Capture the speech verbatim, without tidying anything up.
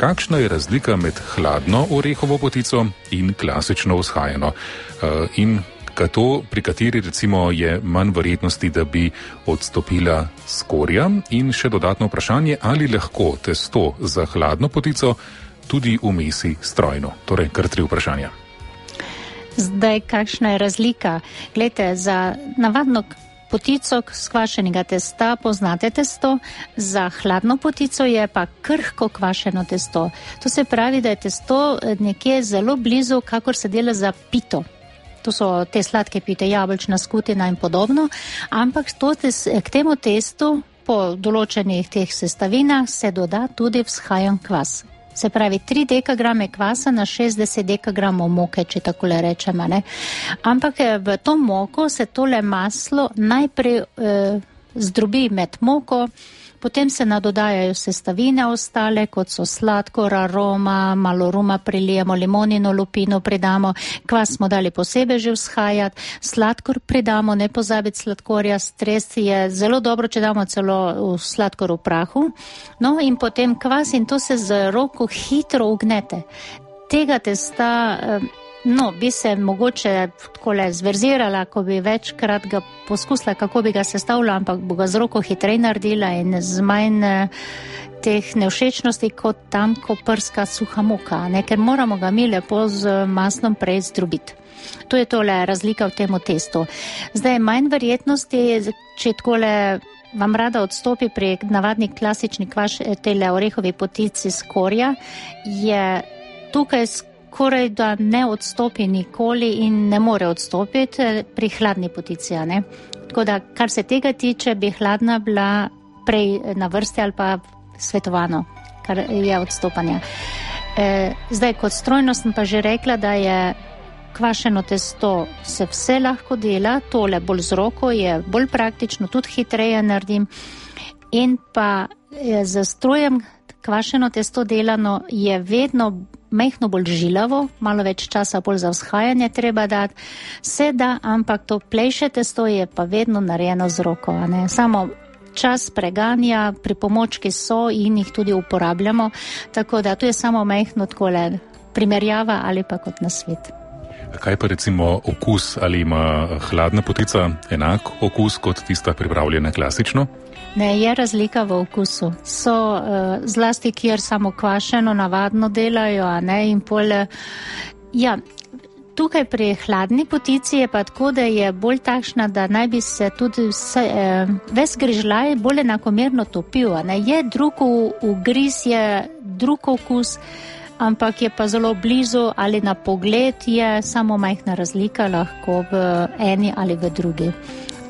kakšna je razlika med hladno orehovo potico in klasično vzhajano. In kato, pri kateri recimo je manj verjetnosti, da bi odstopila skorja. In še dodatno vprašanje, ali lahko testo za hladno potico tudi umesi strojno. Torej, kar tri vprašanja. Zdaj, kakšna je razlika? Glejte, za navadno potico skvašenega testa poznate testo, za hladno potico je pa krhko kvašeno testo. To se pravi, da je testo nekje zelo blizu, kakor se dela za pito. To so te sladke pite, jabolčna skutina in podobno, ampak to tes, k temu testu po določenih teh sestavinah se doda tudi vzhajan kvas. Se pravi, tri dekagrame kvasa na šestdeset dekagramov moke, če takole rečemo, ne. Ampak v to moko se tole maslo najprej eh, zdrobi med moko, potem se nadodajajo sestavine ostale, kot so sladkor, aroma, malo ruma prilijemo, limonino lupino pridamo, kvas smo dali posebej že vzhajati, sladkor pridamo, ne pozabiti sladkorja, stres je zelo dobro, če damo celo v sladkor v prahu, no in potem kvas in to se z roko hitro ugnete. Tega testa, no, bi se mogoče takole zverzirala, ko bi večkrat ga poskusila, kako bi ga sestavila, ampak bo ga z roko hitrej naredila in z manj teh nevšečnosti, kot tam, ko prska suha moka, ne, ker moramo ga mi lepo z maslom prej zdrobiti. To je tole razlika v temu testu. Zdaj, manj verjetnosti, če takole vam rada odstopi pri navadni klasični kvaš, tele orehovi potici skorja, je tukaj skoraj da ne odstopi nikoli in ne more odstopiti pri hladni potici, ne. Tako da, kar se tega tiče, bi hladna bila prej na vrsti ali pa svetovano, kar je odstopanja. E, zdaj, kot strojno sem pa že rekla, da je kvašeno testo se vse lahko dela, tole bolj z roko je bolj praktično, tudi hitreje naredim in pa je za strojem kvašeno testo delano je vedno mehno bolj žilavo, malo več časa bolj za vzhajanje treba dati, se da, ampak to plejše testo je pa vedno narejeno z roko, a ne, samo čas preganja, pripomočki so in jih tudi uporabljamo, tako da to je samo mehno takole primerjava ali pa kot nasvet. Kaj pa recimo okus, ali ima hladna potica enak okus kot tista pripravljena klasično? Ne, je razlika v okusu. So uh, zlasti, kjer samo kvašeno navadno delajo, a ne, in pol, ja, tukaj pri hladni potici je pa tako, da je bolj takšna, da naj bi se tudi vse, eh, ves grižljaj bolj enakomerno topil, a ne, je drug ugriz, je drug okus, ampak je pa zelo blizu ali na pogled je samo majhna razlika lahko v eni ali v drugi.